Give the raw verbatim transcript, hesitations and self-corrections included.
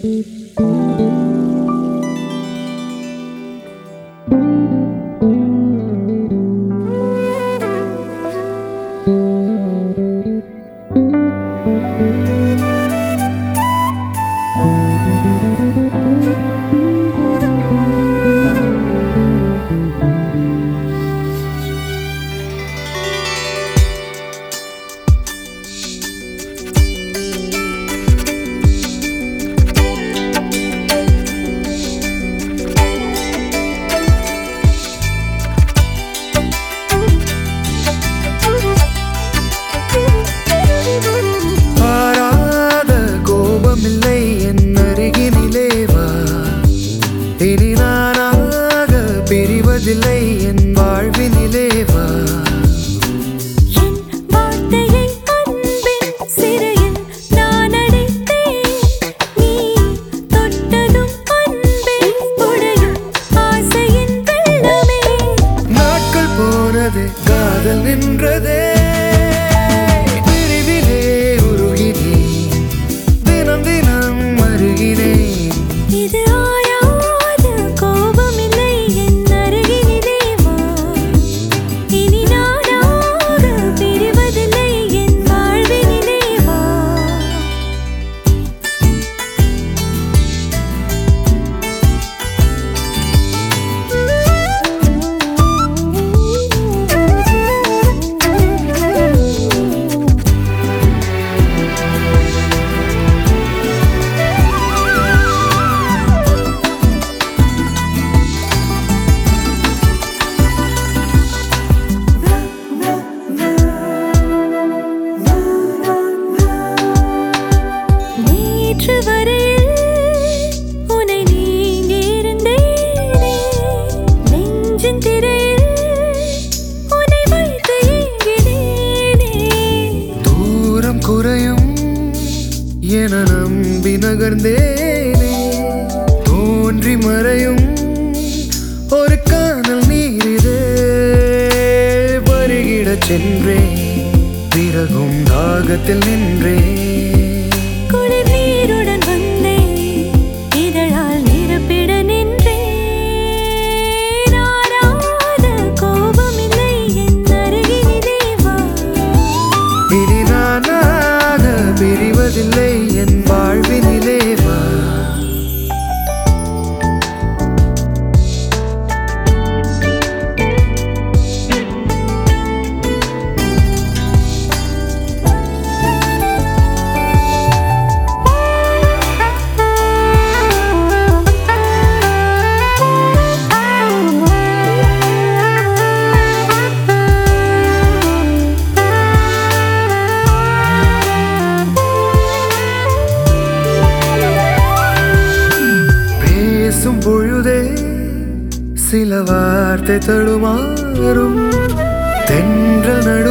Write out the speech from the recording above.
பிரிவதில்லை என் வாழ்வினிலே வா. என் வார்த்தையை அன்பின் சிறையில் நான் அடைத்தேன். நீ தொட்டதும் அன்பில் உடையும் ஆசையின் வெள்ளமே. நாட்கள் போனதே காதல் நின்றதே. பிரிவிலே உருகினேன், தினம் தினம் அருகினேன். இது ஆயாத கோபமில்லை என் அருகினிலே வா. இனி நானாக பிரிவதில்லை என் வாழ்வினிலே வா. நேற்று வரையில் உன்னை நீங்கி இருந்தேனே. நெஞ்சின் திரையில் உன்னை வைத்து ஏங்கினேனே. தூரம் குறையும் என நம்பி நகர்ந்தேனே. தோன்றி மறையும் ஒரு காணல் நீரிதே. வருகிடச் சென்றேன், பிறகும் தாகத்தில் நின்றேன். குளிர் நீருடன் வந்தேன், இதழால் நிரப்பிட நின்றேன். ஆறாத கோபமில்லை என் அருகினிலே வா. இனி நானாக பிரிவதில்லை என் வாழ்வினிலே வா. பேசும் பொழுதே சில வார்த்தை தடுமாறும். தென்றல் நடு